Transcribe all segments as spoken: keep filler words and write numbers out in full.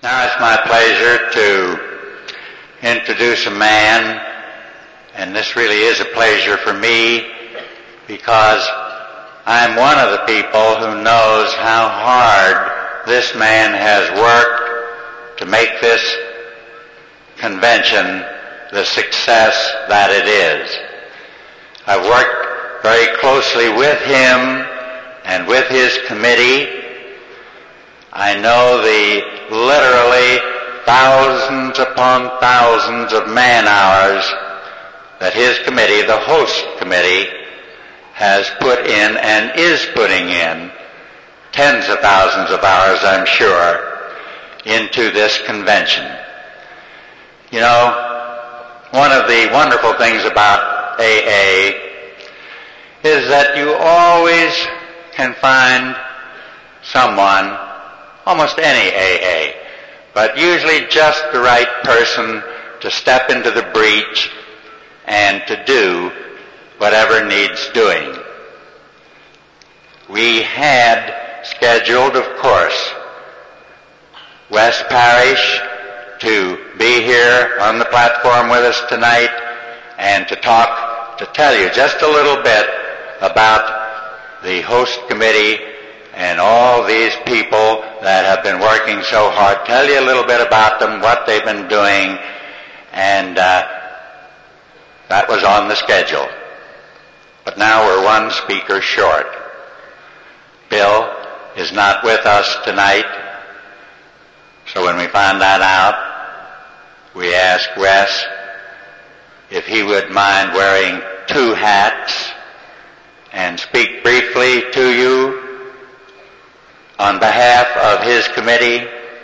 Now it's my pleasure to introduce a man, and this really is a pleasure for me because I'm one of the people who knows how hard this man has worked to make this convention the success that it is. I've worked very closely with him and with his committee. I know the literally thousands upon thousands of man-hours that his committee, the host committee, has put in and is putting in, tens of thousands of hours, I'm sure, into this convention. You know, one of the wonderful things about A A is that you always can find someone, almost any A A, but usually just the right person to step into the breach and to do whatever needs doing. We had scheduled, of course, Wes Parrish to be here on the platform with us tonight and to talk, to tell you just a little bit about the host committee and all these people that have been working so hard. Tell you a little bit about them, what they've been doing, and uh, that was on the schedule. But now we're one speaker short. Bill is not with us tonight, so when we find that out, we asked Wes if he would mind wearing two hats and speak briefly to you on behalf of his committee,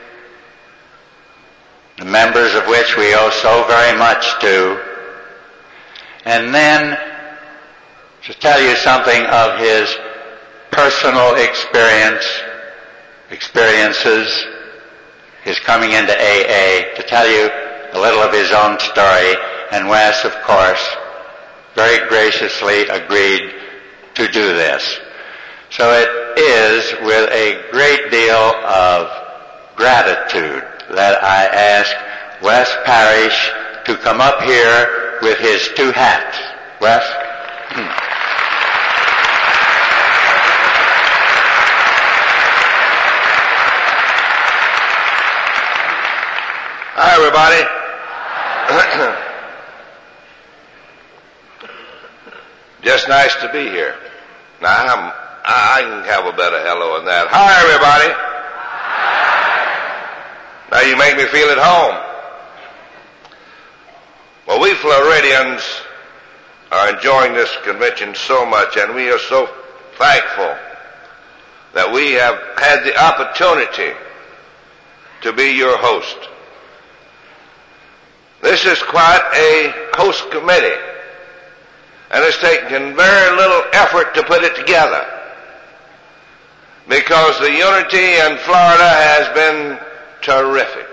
the members of which we owe so very much to, and then to tell you something of his personal experience, experiences, his coming into A A, to tell you a little of his own story, and Wes, of course, very graciously agreed to do this. So it is with a great deal of gratitude that I ask Wes Parrish to come up here with his two hats. Wes? Hi, everybody. Just nice to be here. Now, I'm, I can have a better hello than that. Hi, everybody. Hi. Now you make me feel at home. Well, we Floridians are enjoying this convention so much, and we are so thankful that we have had the opportunity to be your host. This is quite a host committee, and it's taken very little effort to put it together, because the unity in Florida has been terrific.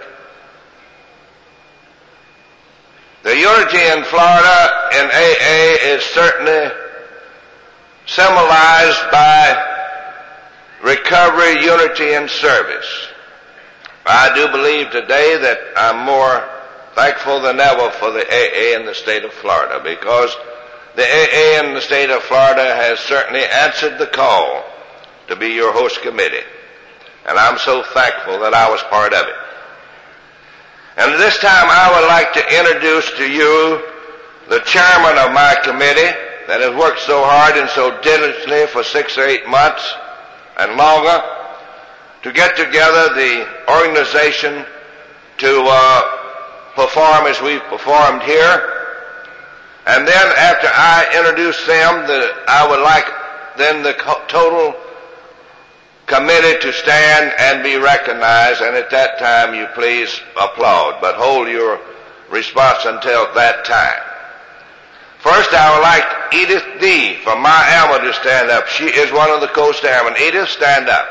The unity in Florida in A A is certainly symbolized by recovery, unity, and service. I do believe today that I'm more thankful than ever for the A A in the state of Florida, because the A A in the state of Florida has certainly answered the call to be your host committee, and I'm so thankful that I was part of it. And at this time I would like to introduce to you the chairman of my committee that has worked so hard and so diligently for six or eight months and longer to get together the organization to uh, perform as we've performed here. And then after I introduce them, the, I would like then the co- total committee to stand and be recognized, and at that time you please applaud, but hold your response until that time. First, I would like Edith D. from Miami to stand up. She is one of the co-chairmen. Edith, stand up.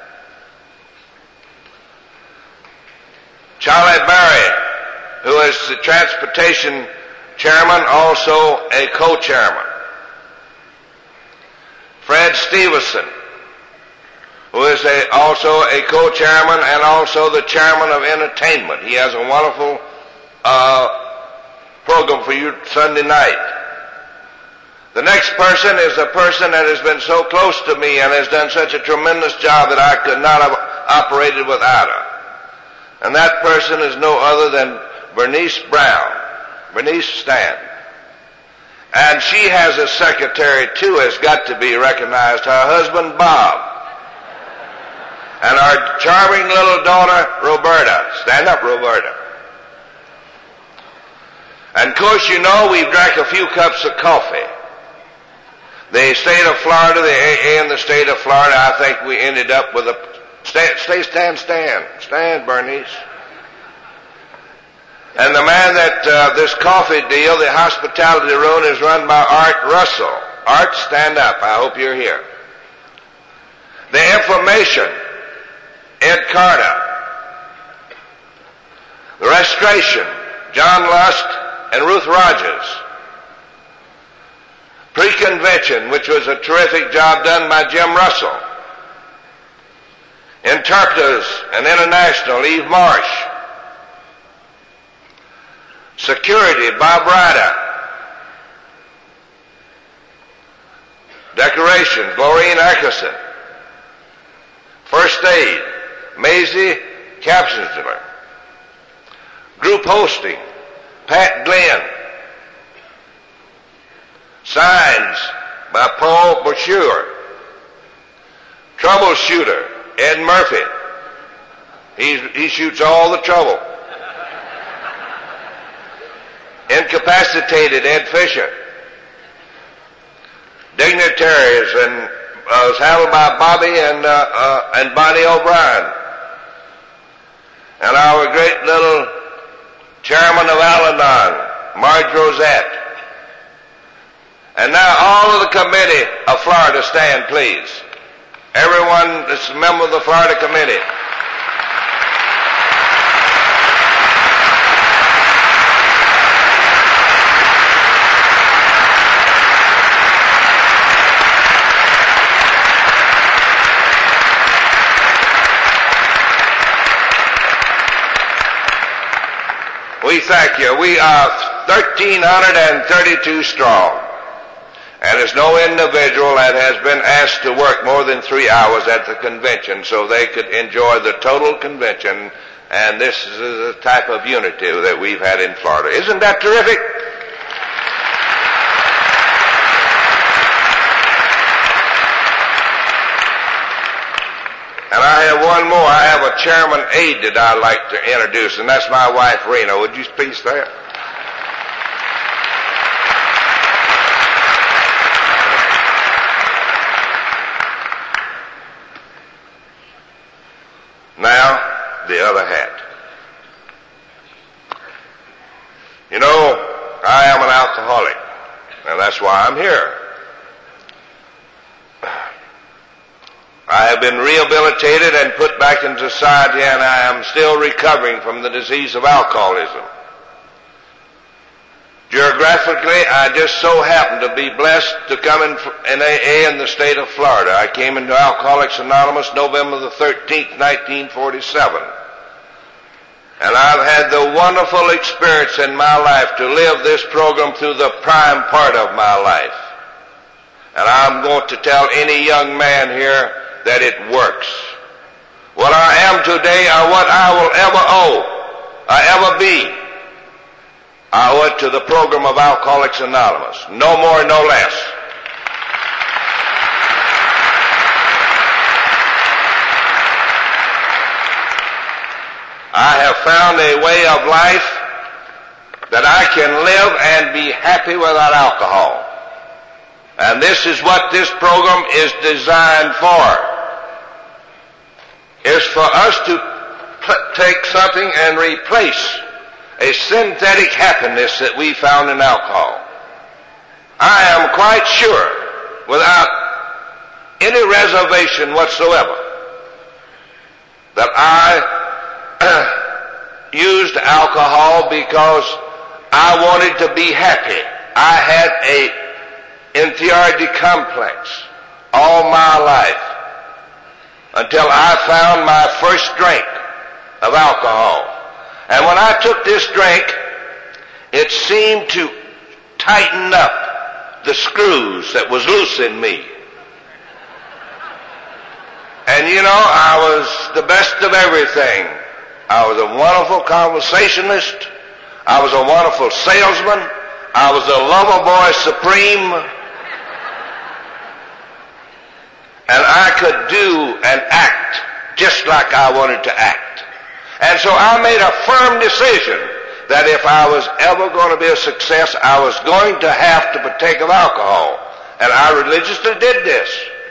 Charlie Berry, who is the transportation chairman, also a co-chairman. Fred Stevenson, who is a, also a co-chairman and also the chairman of entertainment. He has a wonderful uh, program for you Sunday night. The next person is a person that has been so close to me and has done such a tremendous job that I could not have operated without her. And that person is no other than Bernice Brown, Bernice Stan. And she has a secretary too, has got to be recognized, her husband Bob. And our charming little daughter Roberta. Stand up, Roberta. And of course, you know, we've drank a few cups of coffee. The state of Florida, the A A in the state of Florida, I think we ended up with a, stay, stay, stand, stand, stand, Bernice. And the man that, uh, this coffee deal, the hospitality room, is run by Art Russell. Art, stand up. I hope you're here. The information, Ed Carter. The registration, John Lust and Ruth Rogers. Pre-convention, which was a terrific job done by Jim Russell. Interpreters and International, Eve Marsh. Security, Bob Ryder. Decorations, Glorine Eckerson. First aid, Maisie Kapsensler. Group hosting, Pat Glenn. Signs by Paul Brochure. Troubleshooter, Ed Murphy. He's, he shoots all the trouble. Incapacitated, Ed Fisher. Dignitaries, and uh, was handled by Bobby and, uh, uh, and Bonnie O'Brien. And our great little chairman of Al-Anon, Marge Rosette. And now all of the committee of Florida stand, please. Everyone that's a member of the Florida committee. We thank you. We are one thousand three hundred thirty-two strong. And there's no individual that has been asked to work more than three hours at the convention so they could enjoy the total convention. And this is the type of unity that we've had in Florida. Isn't that terrific? And I have one more. I have a chairman aide that I'd like to introduce, and that's my wife, Rena. Would you please stand? Now, the other hat. You know, I am an alcoholic, and that's why I'm here. I have been rehabilitated and put back in society, and I am still recovering from the disease of alcoholism. Geographically, I just so happen to be blessed to come in, in A A in the state of Florida. I came into Alcoholics Anonymous November the thirteenth, nineteen forty-seven. And I've had the wonderful experience in my life to live this program through the prime part of my life. And I'm going to tell any young man here that it works. What I am today or what I will ever owe, or ever be, I owe it to the program of Alcoholics Anonymous. No more, no less. I have found a way of life that I can live and be happy without alcohol. And this is what this program is designed for. Is for us to pl- take something and replace a synthetic happiness that we found in alcohol. I am quite sure, without any reservation whatsoever, that I used alcohol because I wanted to be happy. I had a inferiority complex all my life. until I found my first drink of alcohol. And when I took this drink, it seemed to tighten up the screws that was loose in me. And you know, I was the best of everything. I was a wonderful conversationalist. I was a wonderful salesman. I was a lover boy supreme. And I could do and act just like I wanted to act. And so I made a firm decision that if I was ever going to be a success, I was going to have to partake of alcohol. And I religiously did this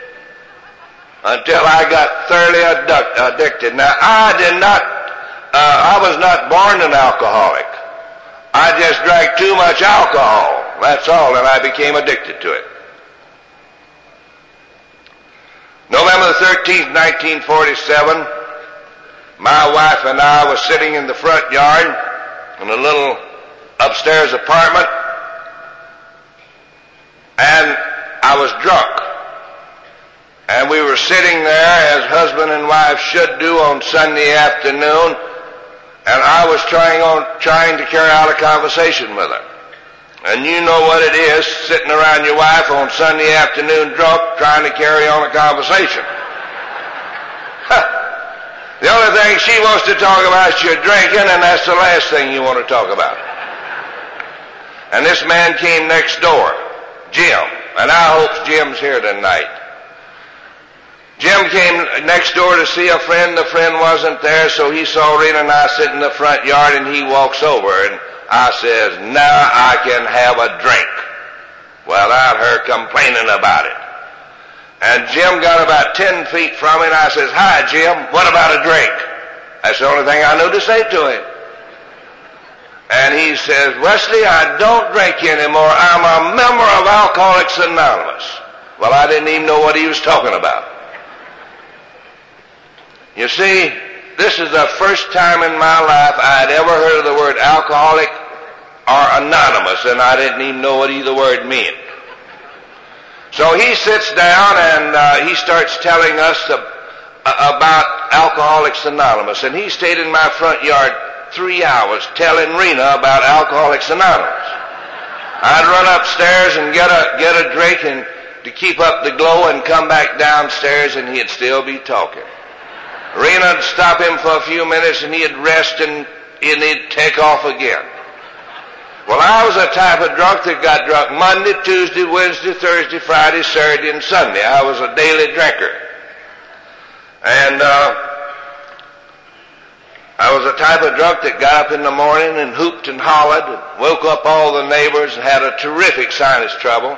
until I got thoroughly addicted. Now, I did not, uh, I was not born an alcoholic. I just drank too much alcohol. That's all, and I became addicted to it. November thirteenth, nineteen forty-seven, my wife and I were sitting in the front yard in a little upstairs apartment, and I was drunk. And we were sitting there as husband and wife should do on Sunday afternoon, and I was trying on trying to carry out a conversation with her. And you know what it is, sitting around your wife on Sunday afternoon drunk, trying to carry on a conversation. The only thing she wants to talk about is your drinking, and that's the last thing you want to talk about. And this man came next door, Jim, and I hope Jim's here tonight. Jim came next door to see a friend. The friend wasn't there, so he saw Rena and I sit in the front yard, and he walks over, and I says, now I can have a drink, without her complaining about it. And Jim got about ten feet from me, and I says, hi, Jim, what about a drink? That's the only thing I knew to say to him. And he says, Wesley, I don't drink anymore. I'm a member of Alcoholics Anonymous. Well, I didn't even know what he was talking about. You see, this is the first time in my life I had ever heard of the word alcoholic or anonymous, and I didn't even know what either word meant. So he sits down and uh, he starts telling us uh, about Alcoholics Anonymous, and he stayed in my front yard three hours telling Rena about Alcoholics Anonymous. I'd run upstairs and get a get a drink and to keep up the glow and come back downstairs, and he'd still be talking. Rena'd stop him for a few minutes, and he'd rest, and, and he'd take off again. Well, I was a type of drunk that got drunk Monday, Tuesday, Wednesday, Thursday, Friday, Saturday, and Sunday. I was a daily drinker. And uh, I was a type of drunk that got up in the morning and hooped and hollered and woke up all the neighbors and had a terrific sinus trouble.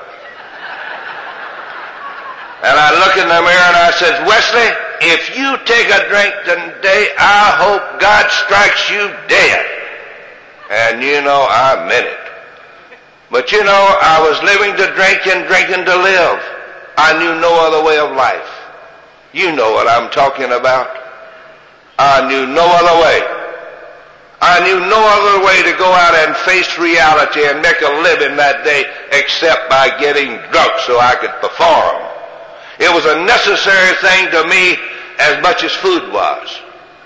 And I look in the mirror and I says, Wesley, if you take a drink today, I hope God strikes you dead. And you know, I meant it. But you know, I was living to drink and drinking to live. I knew no other way of life. You know what I'm talking about. I knew no other way. I knew no other way to go out and face reality and make a living that day except by getting drunk so I could perform. It was a necessary thing to me as much as food was.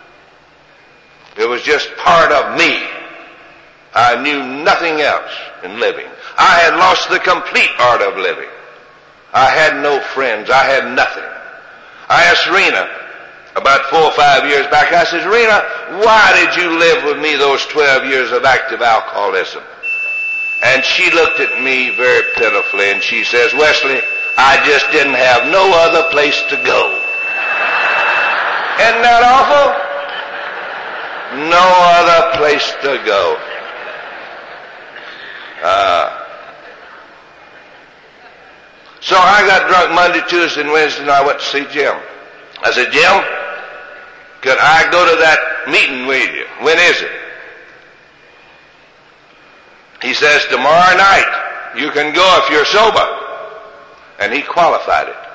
It was just part of me. I knew nothing else in living. I had lost the complete art of living. I had no friends. I had nothing. I asked Rena about four or five years back, I said, Rena, why did you live with me those twelve years of active alcoholism? And she looked at me very pitifully and she says, Wesley, I just didn't have no other place to go. Isn't that awful? No other place to go. Uh, so I got drunk Monday, Tuesday, and Wednesday, and I went to see Jim. I said, Jim, could I go to that meeting with you? When is it? He says, tomorrow night. You can go if you're sober. And he qualified it.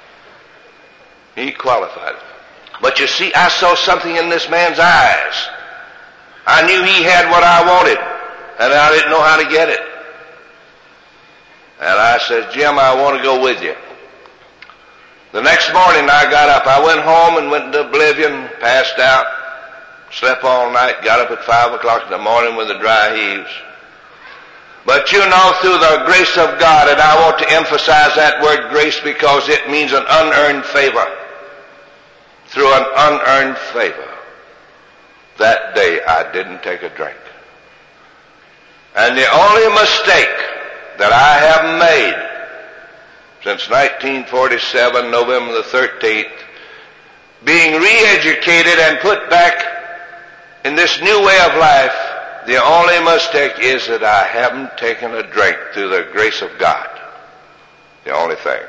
He qualified it. But you see, I saw something in this man's eyes. I knew he had what I wanted, and I didn't know how to get it. And I said, Jim, I want to go with you. The next morning I got up. I went home and went into oblivion, passed out, slept all night, got up at five o'clock in the morning with the dry heaves. But you know, through the grace of God, and I want to emphasize that word grace because it means an unearned favor. Through an unearned favor, that day I didn't take a drink. And the only mistake that I have made since nineteen forty-seven, November the thirteenth, being re-educated and put back in this new way of life, the only mistake is that I haven't taken a drink through the grace of God. The only thing.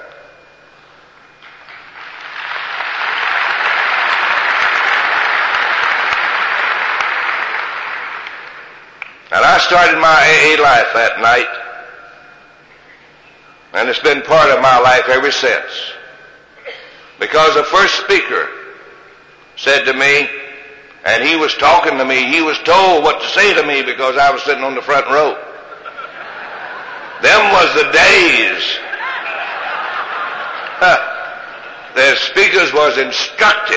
And I started my A A life that night, and it's been part of my life ever since. Because the first speaker said to me, and he was talking to me, he was told what to say to me because I was sitting on the front row. Them was the days. The speakers was instructed.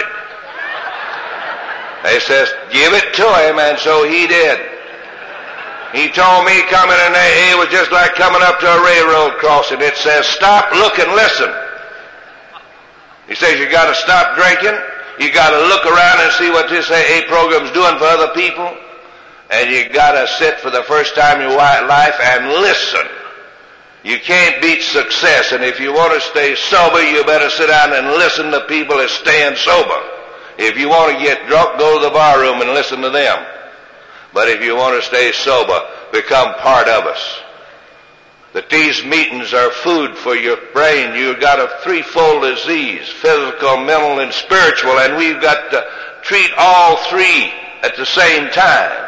They says, give it to him, and so he did. He told me coming in A A was just like coming up to a railroad crossing. It says, stop, look, and listen. He says, you got to stop drinking. You got to look around and see what this A A program's doing for other people. And you got to sit for the first time in your life and listen. You can't beat success. And if you want to stay sober, you better sit down and listen to people that's staying sober. If you want to get drunk, go to the bar room and listen to them. But if you want to stay sober, become part of us. That these meetings are food for your brain. You've got a threefold disease, physical, mental, and spiritual, and we've got to treat all three at the same time.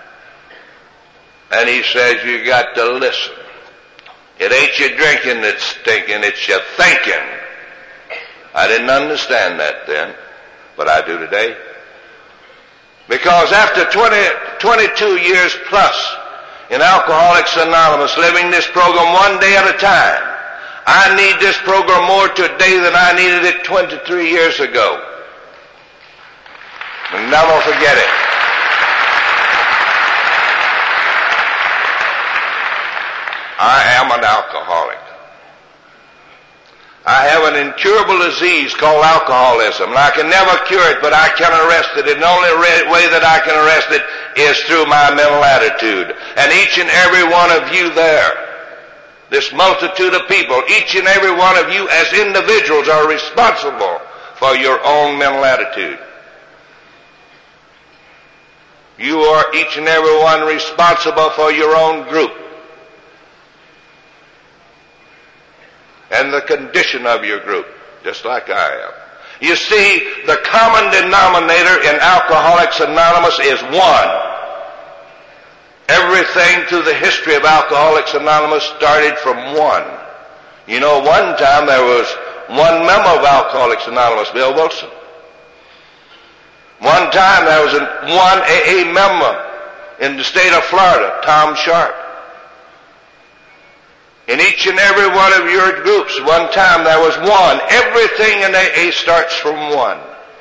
And he says you got to listen. It ain't your drinking that's stinking, it's your thinking. I didn't understand that then, but I do today. Because after twenty, twenty-two years plus in Alcoholics Anonymous, living this program one day at a time, I need this program more today than I needed it twenty-three years ago. And never forget it. I am an alcoholic. I have an incurable disease called alcoholism, and I can never cure it, but I can arrest it. And the only way that I can arrest it is through my mental attitude. And each and every one of you there, this multitude of people, each and every one of you as individuals are responsible for your own mental attitude. You are each and every one responsible for your own group and the condition of your group, just like I am. You see, the common denominator in Alcoholics Anonymous is one. Everything through the history of Alcoholics Anonymous started from one. You know, one time there was one member of Alcoholics Anonymous, Bill Wilson. One time there was one A A member in the state of Florida, Tom Sharp. In each and every one of your groups, one time there was one. Everything in A A starts from one.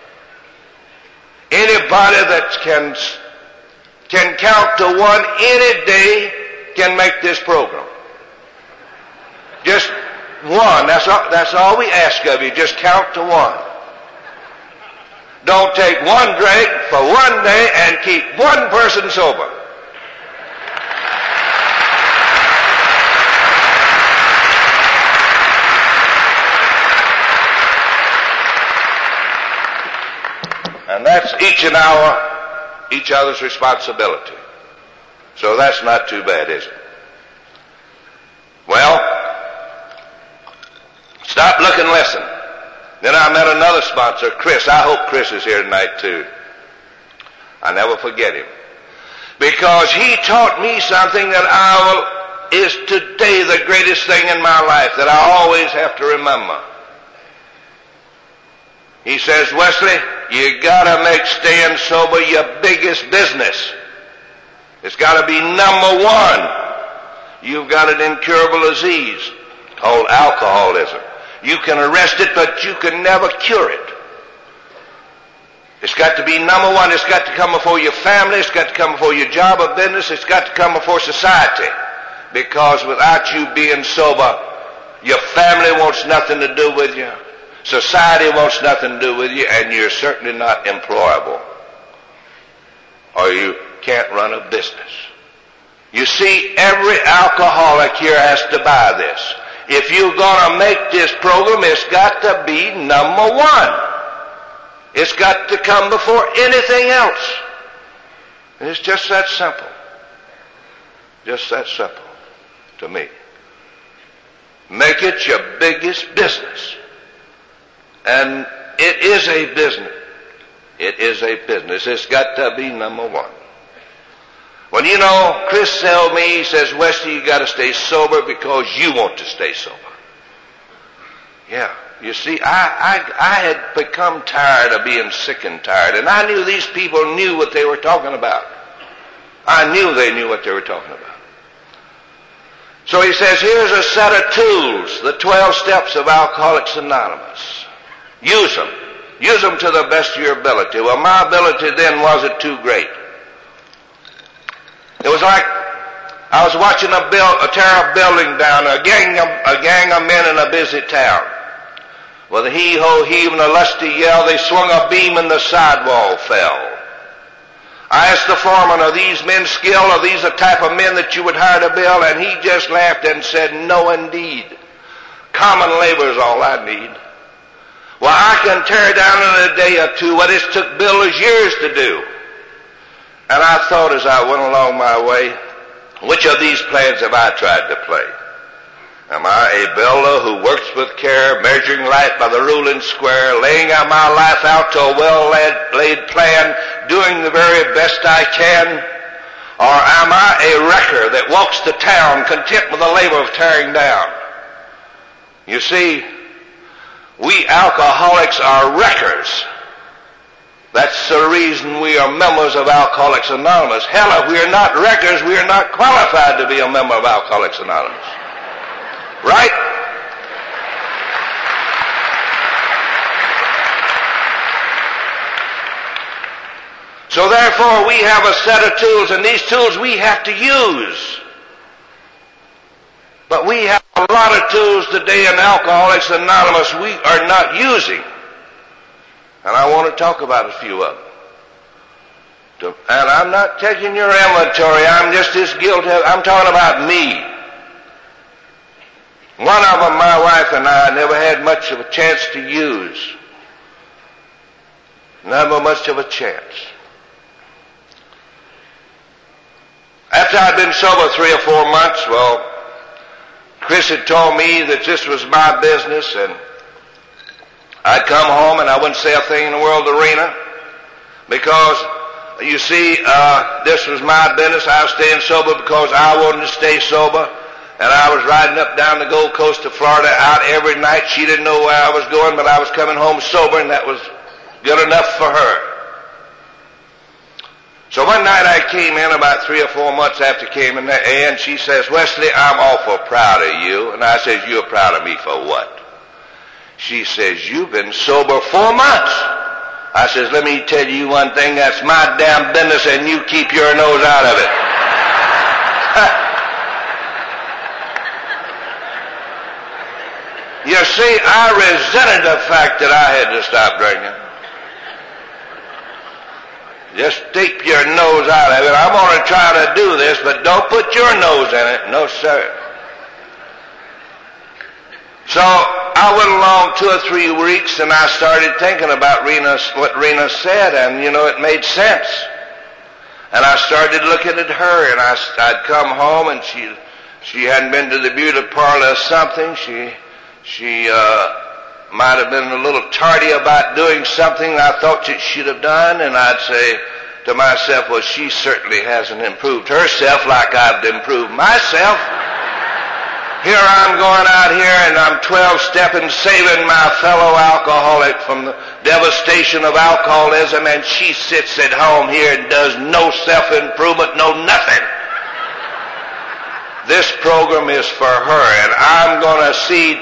Anybody that can, can count to one any day can make this program. Just one. That's all, that's all we ask of you. Just count to one. Don't take one drink for one day and keep one person sober. And that's each and our, each other's responsibility. So that's not too bad, is it? Well, stop, look, and listen. Then I met another sponsor, Chris. I hope Chris is here tonight too. I never forget him. Because he taught me something that I will, is today the greatest thing in my life that I always have to remember. He says, Wesley, you gotta make staying sober your biggest business. It's gotta be number one. You've got an incurable disease called alcoholism. You can arrest it, but you can never cure it. It's got to be number one. It's got to come before your family. It's got to come before your job or business. It's got to come before society. Because without you being sober, your family wants nothing to do with you. Society wants nothing to do with you, and you're certainly not employable. Or you can't run a business. You see, every alcoholic here has to buy this. If you're going to make this program, it's got to be number one. It's got to come before anything else. And it's just that simple. Just that simple to me. Make it your biggest business. And it is a business. It is a business. It's got to be number one. Well, you know, Chris told me, he says, Wesley, you got to stay sober because you want to stay sober. Yeah. You see, I, I, I had become tired of being sick and tired, and I knew these people knew what they were talking about. I knew they knew what they were talking about. So he says, here's a set of tools, the twelve steps of Alcoholics Anonymous. Use them. Use them to the best of your ability. Well, my ability then wasn't too great. It was like I was watching a, build, a tear-up building down, a gang, of, a gang of men in a busy town. With a hee-ho heave and a lusty yell, they swung a beam and the sidewall fell. I asked the foreman, are these men skilled? Are these the type of men that you would hire to build? And he just laughed and said, no, indeed. Common labor is all I need. Well, I can tear down in a day or two what it took builders years to do. And I thought as I went along my way, which of these plans have I tried to play? Am I a builder who works with care, measuring life by the rule and square, laying out my life out to a well-laid plan, doing the very best I can? Or am I a wrecker that walks to town content with the labor of tearing down? You see, we alcoholics are wreckers. That's the reason we are members of Alcoholics Anonymous. Hell, if we are not wreckers, we are not qualified to be a member of Alcoholics Anonymous. Right? So therefore, we have a set of tools, and these tools we have to use. But we have a lot of tools today in Alcoholics Anonymous we are not using. And I want to talk about a few of them. And I'm not taking your inventory. I'm just as guilty. I'm talking about me. One of them, my wife and I, never had much of a chance to use. Never much of a chance. After I'd been sober three or four months, well, Chris had told me that this was my business, and I'd come home and I wouldn't say a thing in the world to Rena, because, you see, uh, this was my business. I was staying sober because I wanted to stay sober. And I was riding up down the Gold Coast of Florida out every night. She didn't know where I was going, but I was coming home sober, and that was good enough for her. So one night I came in about three or four months after I came in there, and she says, Wesley, I'm awful proud of you. And I says, you're proud of me for what? She says, you've been sober four months. I says, let me tell you one thing, that's my damn business, and you keep your nose out of it. You see, I resented the fact that I had to stop drinking. Just keep your nose out of it. I'm going to try to do this, but don't put your nose in it. No, sir. So I went along two or three weeks, and I started thinking about Rena, what Rena said, and, you know, it made sense. And I started looking at her, and I, I'd come home, and she, she hadn't been to the beauty parlor or something. She... She uh, might have been a little tardy about doing something I thought she should have done, and I'd say to myself, well, she certainly hasn't improved herself like I've improved myself. Here I'm going out here, and I'm twelve-stepping, saving my fellow alcoholic from the devastation of alcoholism, and she sits at home here and does no self-improvement, no nothing. This program is for her, and I'm going to see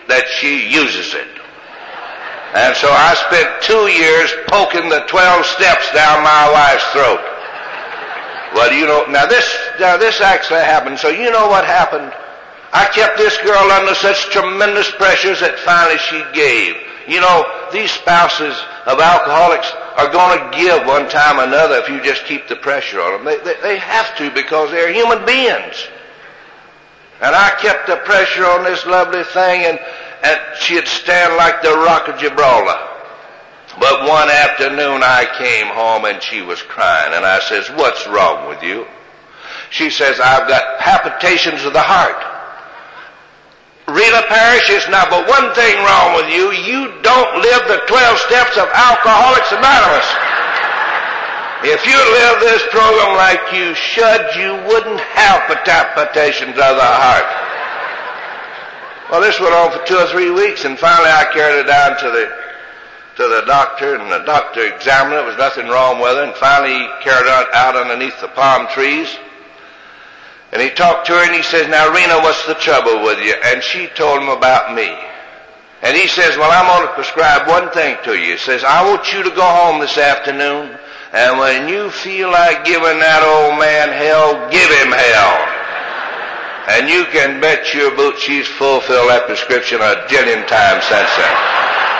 that she uses it. And so I spent two years poking the twelve steps down my wife's throat. Well, you know, now this, now this actually happened. So you know what happened? I kept this girl under such tremendous pressures that finally she gave. You know, these spouses of alcoholics are going to give one time or another if you just keep the pressure on them. They, they, they have to, because they're human beings. And I kept the pressure on this lovely thing, and, and she'd stand like the Rock of Gibraltar. But one afternoon I came home and she was crying, and I says, "What's wrong with you?" She says, "I've got palpitations of the heart." "Rena Parrish, it's not but one thing wrong with you. You don't live the twelve steps of Alcoholics Anonymous. If you live this program like you should, you wouldn't have palpitations of the heart." Well, this went on for two or three weeks, and finally I carried her down to the to the doctor, and the doctor examined her. There was nothing wrong with her, and finally he carried her out underneath the palm trees. And he talked to her, and he says, "Now, Rena, what's the trouble with you?" And she told him about me. And he says, "Well, I'm going to prescribe one thing to you." He says, "I want you to go home this afternoon, and when you feel like giving that old man hell, give him hell. And you can bet your boot she's fulfilled that prescription a jillion times since then."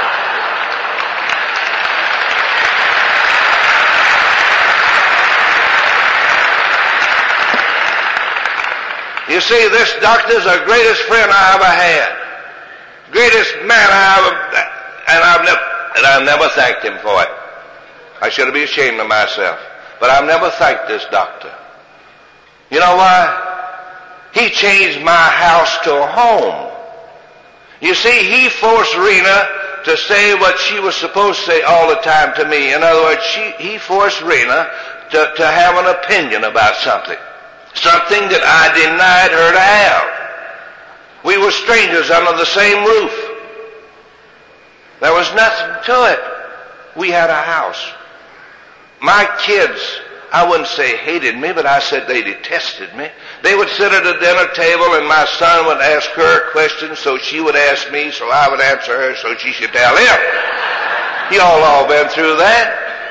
You see, this doctor's the greatest friend I ever had. Greatest man I ever, and I've never, and I've never thanked him for it. I should be ashamed of myself. But I've never thanked this doctor. You know why? He changed my house to a home. You see, he forced Rena to say what she was supposed to say all the time to me. In other words, she, he forced Rena to, to have an opinion about something. Something that I denied her to have. We were strangers under the same roof. There was nothing to it. We had a house. My kids, I wouldn't say hated me, but I said they detested me. They would sit at a dinner table, and my son would ask her questions, so she would ask me, so I would answer her, so she should tell him. You all all been through that.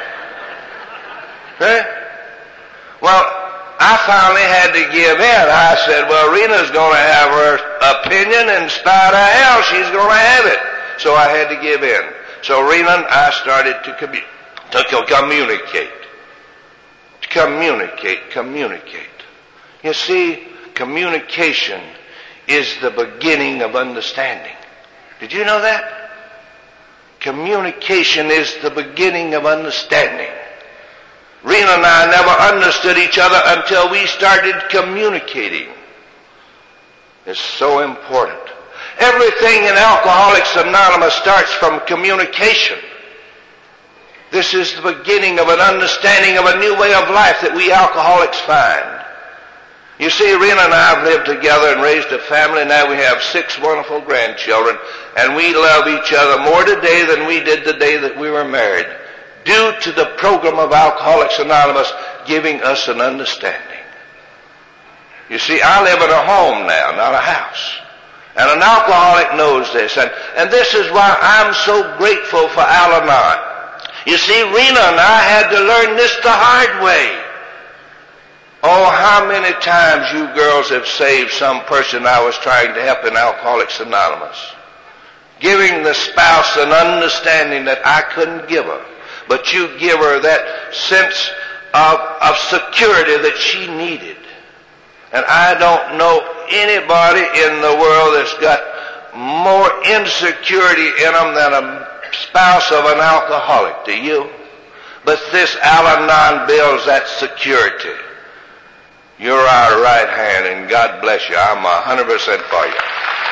Huh? Well, I finally had to give in. I said, "Well, Rena's going to have her opinion, and in spite of hell, she's going to have it." So I had to give in. So Rena and I started to, commu- to communicate. To communicate, communicate. You see, communication is the beginning of understanding. Did you know that? Communication is the beginning of understanding. Rena and I never understood each other until we started communicating. It's so important. Everything in Alcoholics Anonymous starts from communication. This is the beginning of an understanding of a new way of life that we alcoholics find. You see, Rena and I have lived together and raised a family. Now we have six wonderful grandchildren, and we love each other more today than we did the day that we were married, due to the program of Alcoholics Anonymous giving us an understanding. You see, I live in a home now, not a house. And an alcoholic knows this. And, and this is why I'm so grateful for Al-Anon. You see, Rena and I had to learn this the hard way. Oh, how many times you girls have saved some person I was trying to help in Alcoholics Anonymous. Giving the spouse an understanding that I couldn't give her. But you give her that sense of, of security that she needed. And I don't know anybody in the world that's got more insecurity in them than a spouse of an alcoholic. Do you? But this Al-Anon builds that security. You're our right hand, and God bless you. I'm a hundred percent for you.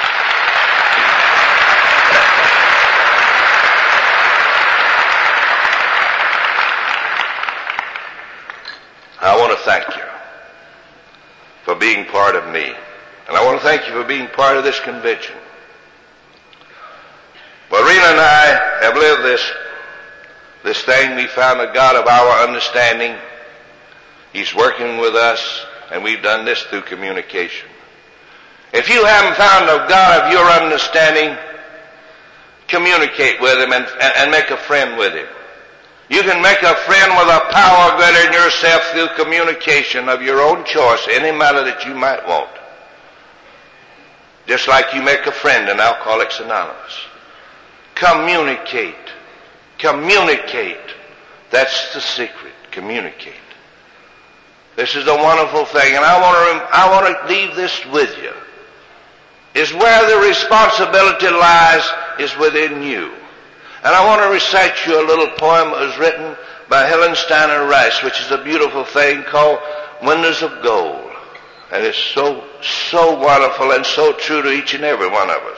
I want to thank you for being part of me. And I want to thank you for being part of this convention. Well, Rena and I have lived this, this thing. We found the God of our understanding. He's working with us, and we've done this through communication. If you haven't found the God of your understanding, communicate with him and, and, and make a friend with him. You can make a friend with a power greater than yourself through communication of your own choice, any matter that you might want. Just like you make a friend in Alcoholics Anonymous. Communicate. Communicate. That's the secret. Communicate. This is a wonderful thing, and I want to, I want to leave this with you. Is where the responsibility lies is within you. And I want to recite you a little poem that was written by Helen Steiner Rice, which is a beautiful thing called Windows of Gold. And it's so, so wonderful and so true to each and every one of us.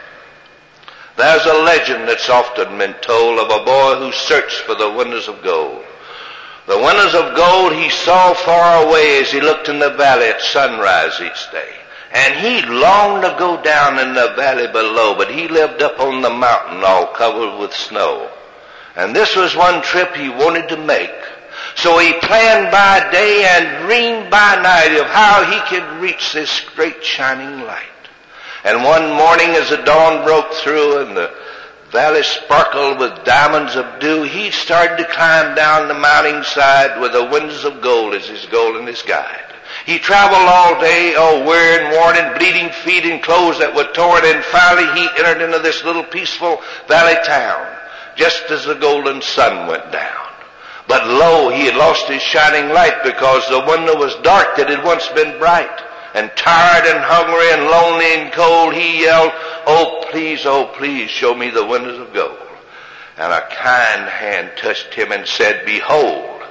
There's a legend that's often been told of a boy who searched for the windows of gold. The windows of gold he saw far away as he looked in the valley at sunrise each day. And he longed to go down in the valley below, but he lived up on the mountain all covered with snow. And this was one trip he wanted to make. So he planned by day and dreamed by night of how he could reach this great shining light. And one morning as the dawn broke through and the valley sparkled with diamonds of dew, he started to climb down the mountainside with the windows of gold as his goal and his guide. He traveled all day, all weary and worn and bleeding feet and clothes that were torn, and finally he entered into this little peaceful valley town just as the golden sun went down. But lo, he had lost his shining light because the window was dark that had once been bright. And tired and hungry and lonely and cold, he yelled, "Oh, please, oh, please, show me the windows of gold." And a kind hand touched him and said, "Behold,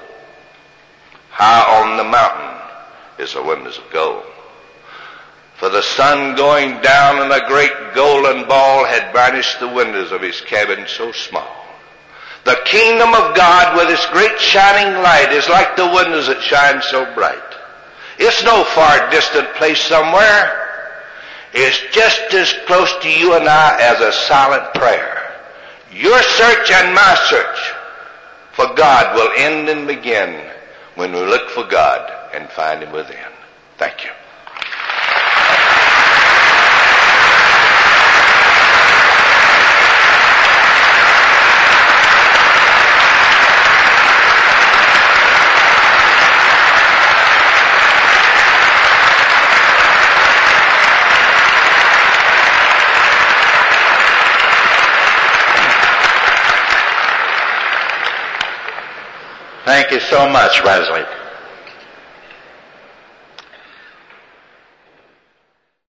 high on the mountain is the windows of gold." For the sun going down in a great golden ball had banished the windows of his cabin so small. The kingdom of God with its great shining light is like the windows that shine so bright. It's no far distant place somewhere. It's just as close to you and I as a silent prayer. Your search and my search for God will end and begin when we look for God and find him within. Thank you. Thank you so much, Wesley.